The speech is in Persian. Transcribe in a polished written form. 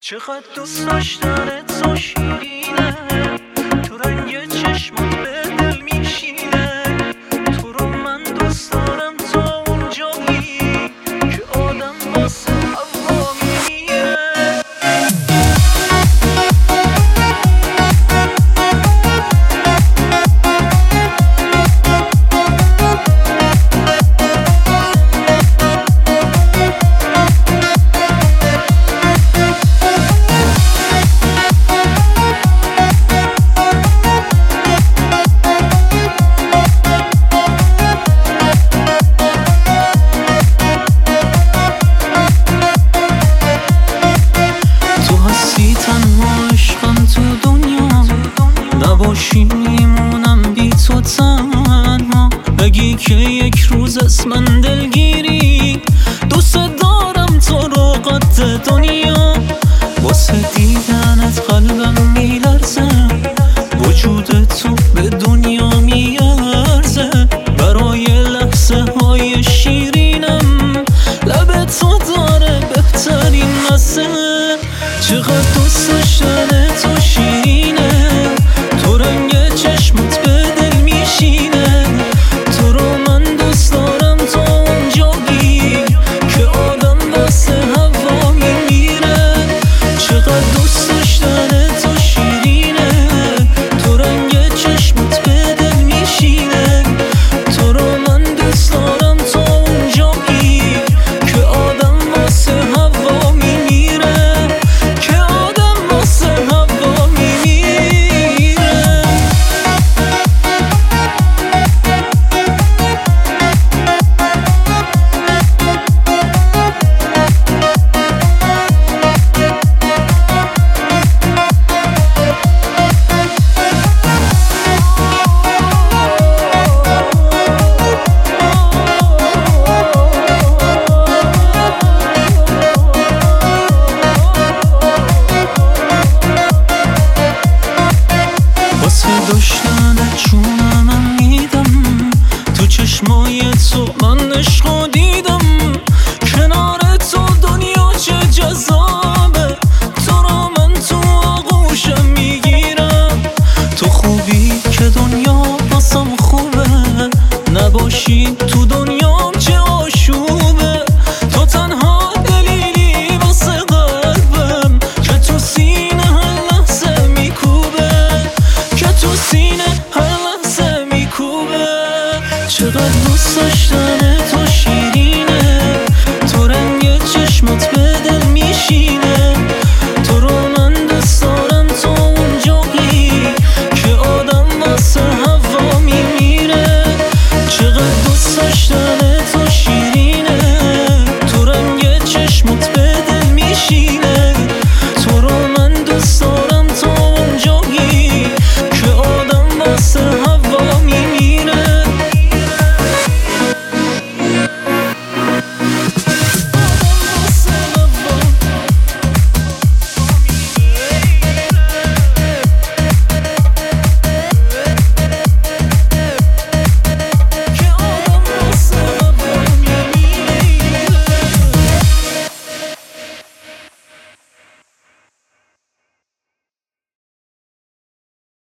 چقدر دوست داشتنت تو شیرینه، تو رنگ چشمات به دل میشینه. تو رو من دوست دارم تا اون جایی که آدم واسه هوا میمیره. تنها عشقم تو دنیا نباشی میمونم بی تو تنها. بگی که یک روز از من دلگیری، دوست دارم تو رو قد دنیا. واسه دیدنت قلبم میلرزه، وجود تو به دنیا میارزه. برای لحظه های شیرینم لب تو داره بهترین مزه. چقدر دوست داشتم